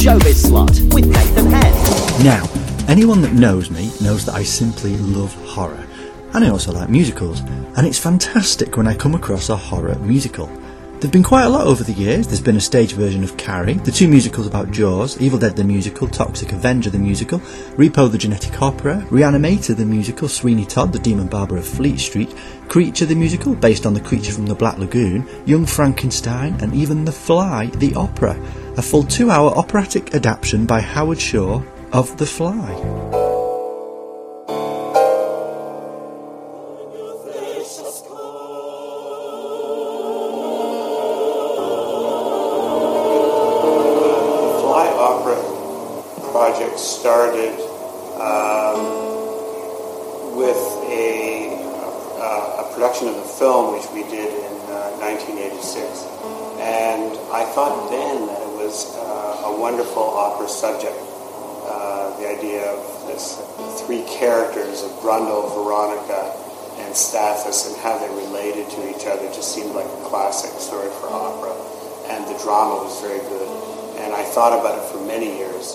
Showbiz Slot with Nathan Head. Now, anyone that knows me knows that I simply love horror. And I also like musicals, and it's fantastic when I come across a horror musical. There've been quite a lot over the years. There's been a stage version of Carrie, the two musicals about Jaws, Evil Dead the musical, Toxic Avenger the musical, Repo the genetic opera, Reanimator the musical, Sweeney Todd the demon barber of Fleet Street, Creature the musical, based on the creature from the Black Lagoon, Young Frankenstein, and even The Fly the opera, a full 2-hour operatic adaptation by Howard Shore of The Fly. Started with a production of a film which we did in 1986, and I thought then that it was a wonderful opera subject. The idea of this three characters of Brundle, Veronica, and Stathis, and how they related to each other just seemed like a classic story for opera, and the drama was very good, and I thought about it for many years.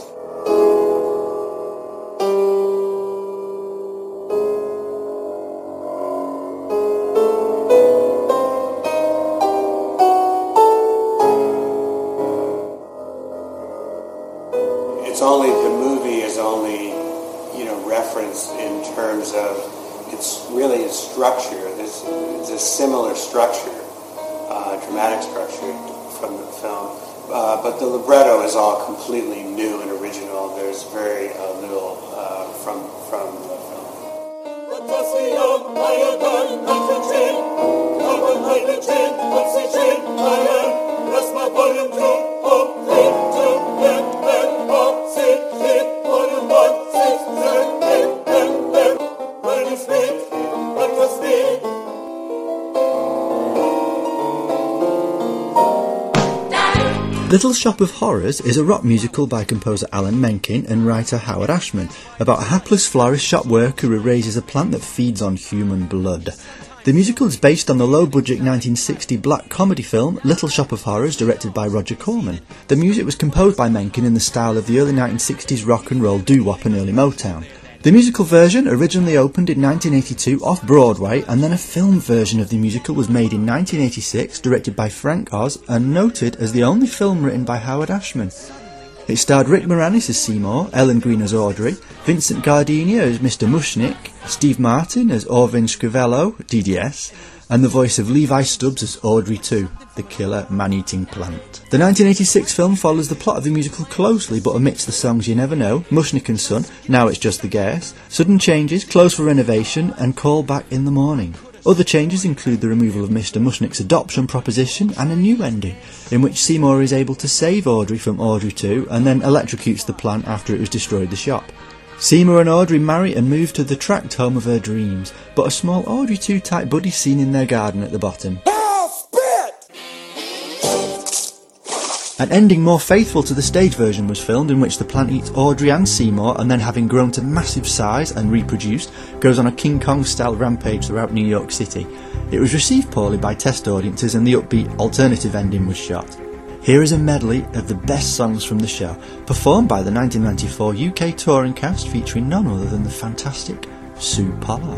The movie is only, referenced in terms of it's really a structure. There's a similar structure, dramatic structure from the film, but the libretto is all completely new and original. There's very little from the Little Shop of Horrors is a rock musical by composer Alan Menken and writer Howard Ashman about a hapless florist shop worker who raises a plant that feeds on human blood. The musical is based on the low-budget 1960 black comedy film Little Shop of Horrors, directed by Roger Corman. The music was composed by Menken in the style of the early 1960s rock and roll doo-wop and early Motown. The musical version originally opened in 1982 off-Broadway, and then a film version of the musical was made in 1986, directed by Frank Oz, and noted as the only film written by Howard Ashman. It starred Rick Moranis as Seymour, Ellen Greene as Audrey, Vincent Gardenia as Mr. Mushnick, Steve Martin as Orvin Scrivello, DDS, and the voice of Levi Stubbs as Audrey II, the killer man-eating plant. The 1986 film follows the plot of the musical closely, but omits the songs You Never Know, Mushnick and Son, Now It's Just the Guess, Sudden Changes, Close for Renovation, and Call Back in the Morning. Other changes include the removal of Mr. Mushnick's adoption proposition and a new ending, in which Seymour is able to save Audrey from Audrey II and then electrocutes the plant after it has destroyed the shop. Seymour and Audrey marry and move to the tract home of her dreams, but a small Audrey II type buddy is seen in their garden at the bottom. An ending more faithful to the stage version was filmed, in which the plant eats Audrey and Seymour, and then, having grown to massive size and reproduced, goes on a King Kong-style rampage throughout New York City. It was received poorly by test audiences, and the upbeat alternative ending was shot. Here is a medley of the best songs from the show, performed by the 1994 UK touring cast, featuring none other than the fantastic Sue Pollard.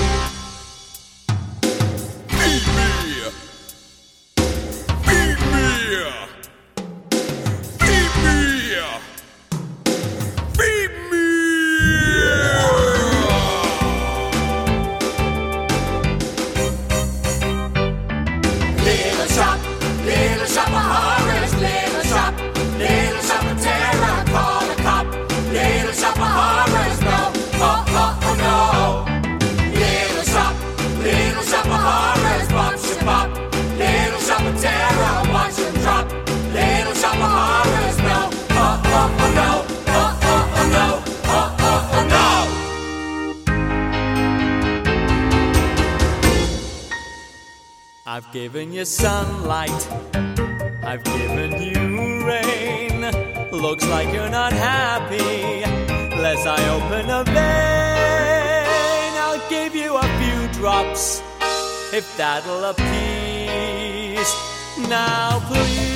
I've given you sunlight, I've given you rain. Looks like you're not happy, lest I open a vein. I'll give you a few drops, if that'll appease. Now please